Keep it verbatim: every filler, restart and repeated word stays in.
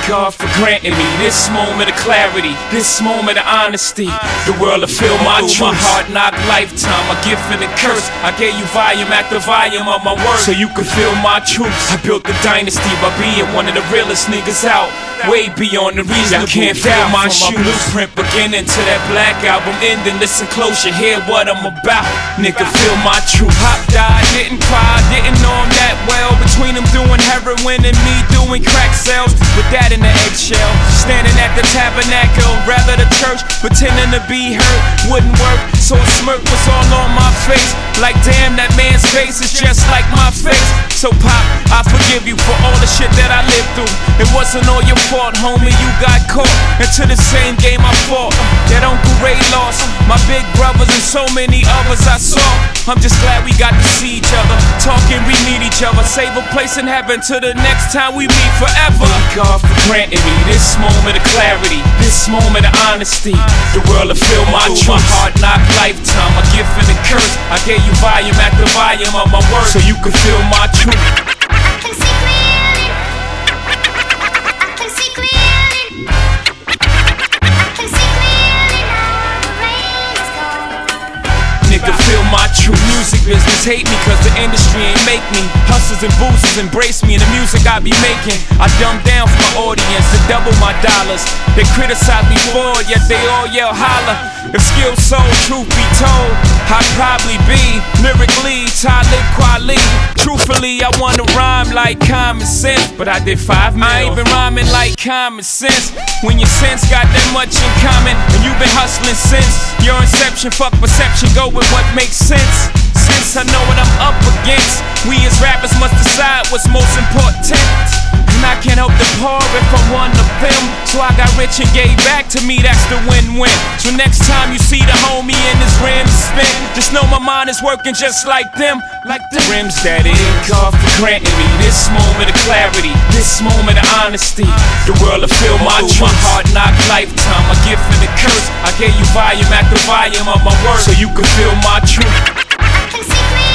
God for granting me this moment of clarity, this moment of honesty. The world will feel my truth. My hard knock lifetime, a gift and a curse. I gave you volume after volume of my words, so you could feel my truth. I built the dynasty by being one of the realest niggas out, way beyond the reason. You can't feel my shoe blueprint beginning to that Black Album ending. Listen close, you hear what I'm about. Nigga, feel my truth. Hop died, didn't cry, didn't know him that well. Between him doing heroin and me doing crack sales, with that in the eggshell, standing at the tabernacle, rather the church, pretending to be hurt wouldn't work. So a smirk was all on my face, like damn, that man's face is just like my face. So Pop, I forgive you for all the shit that I lived through. It wasn't all your fault, homie, you got caught into the same game I fought, that Uncle Ray lost, my big brothers and so many others I saw. I'm just glad we got to see each other, talking, we meet each other, save a place in heaven till the next time we meet forever. Thank God for granting me this moment of clarity, this moment of honesty. The world will feel my truth. My hard knock lifetime, a gift and a curse. I gave you volume after volume of my words, so you could feel my truth. I can see clearly. I can see clearly. I can see clearly now the rain is gone. Nigga, feel my true music business. Hate me cause the industry ain't make me. Hustlers and boosters embrace me and the music I be making. I dumb down for my audience to double my dollars. They criticize me for it, yet they all yell holla. If skill sold, truth be told, I'd probably be lyrically Talib Kweli. Truthfully, I wanna rhyme like common sense, but I did five mil. I ain't been rhyming like common sense. When your sense got that much in common, and you've been hustling since your inception, fuck perception, go with what makes sense. Since I know what I'm up against, we as rappers must decide what's most important. And I can't help the poor if I'm one of them, so I got rich and gave back. To me, that's the win-win. So next time you see the homie in his rims spin, just know my mind is working just like them, like the rims that is. Thank God for granting me this moment of clarity, this moment of honesty. The world will feel my truth. My hard knock lifetime, a gift and a curse. I gave you volume after volume of my words, so you could feel my truth. I can see clearly.